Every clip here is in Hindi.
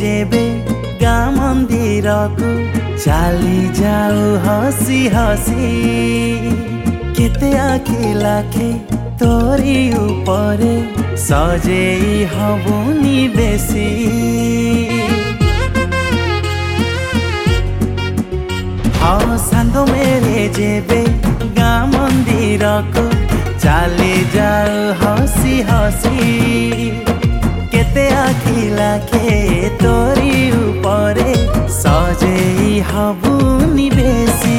जेबे गाँ मंदिर को चली जाऊ हसी हसी केते आखि लाखे तोरी उपरे सजेई हबुनी बेसी हाँ सांग मेरे जेबे गाँ मंदिर को चली जाऊ हसी हसी केते आखि लाखे तोरी उपरे सजेई हबुनी बेसी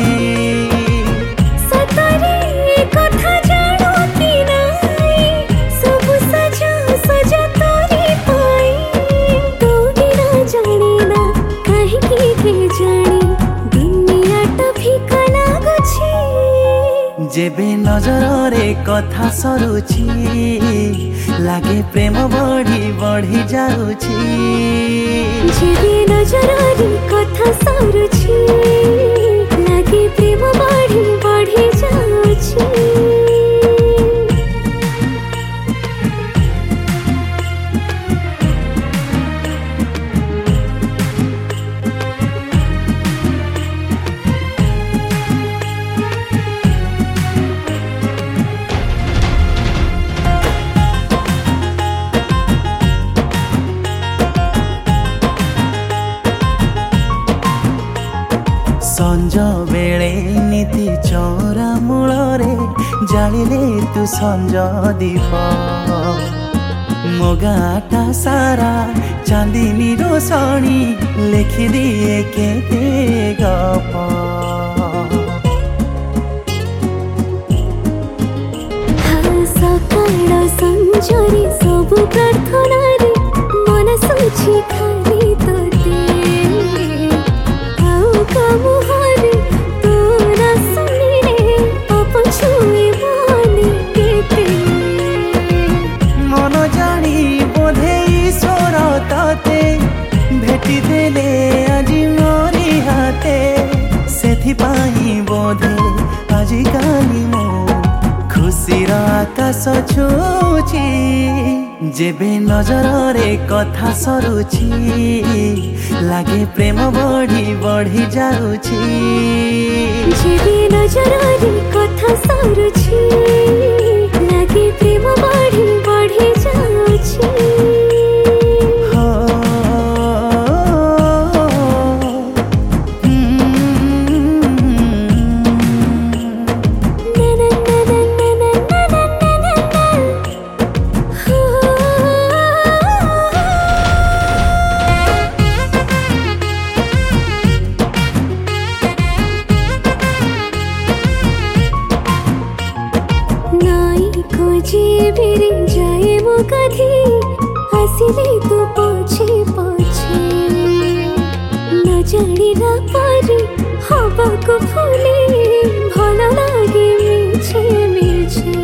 जेबे नजर रे कथा सरुची लागे प्रेम बढ़ी बढ़ी जाउची जेबे नजर रे कथा सरुची लागे प्रेम बढ़ी बढ़ी जाउची संज बेले नीति चौरा मूलरे जालिले तू संज दीप मोगाटा सारा चांदनी रोशनी लिखि दिए केते गप सकाळ संजरे सबु प्रार्थना रे मन सोची खाली तोते मुहारे तो ना सुनी रे अपन छुए माने केते मन जानी बोधे ईश्वर ताते भेटी देले आजी मोरी हाते सेथि पाई बोधे आजी काली मो खुशीर आकाश छुची जेबे नजर रे कथा सरुची लागे प्रेम बढ़ी बढ़ी जाउची जेबे नजर रे कथा सरुची लागे प्रेम बढ़ी बढ़ी जाउची जेबे जाए वो कधी हसिले तो पछे पछे न जानी ना पारे हवा को फूले भला लागे मिछे मिछे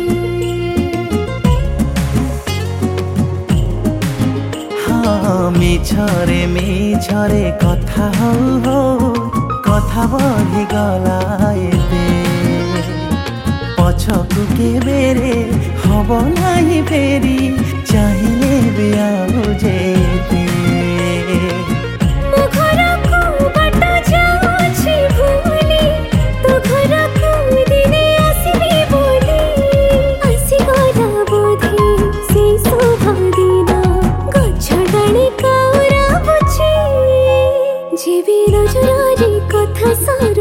हाँ मिछरे मिछरे कथा हो कथा बढ़ी गला एबे पछकु केबेरे हब नाही फेरी चाहिले भी आउ जेते मो घरको बाटो जाउछि भूली तो घरको दिने आसिबी बोली आसि गला बोधे से शोभा दिना गछ डाले काउरा बुझी जेबे नजर रे कथा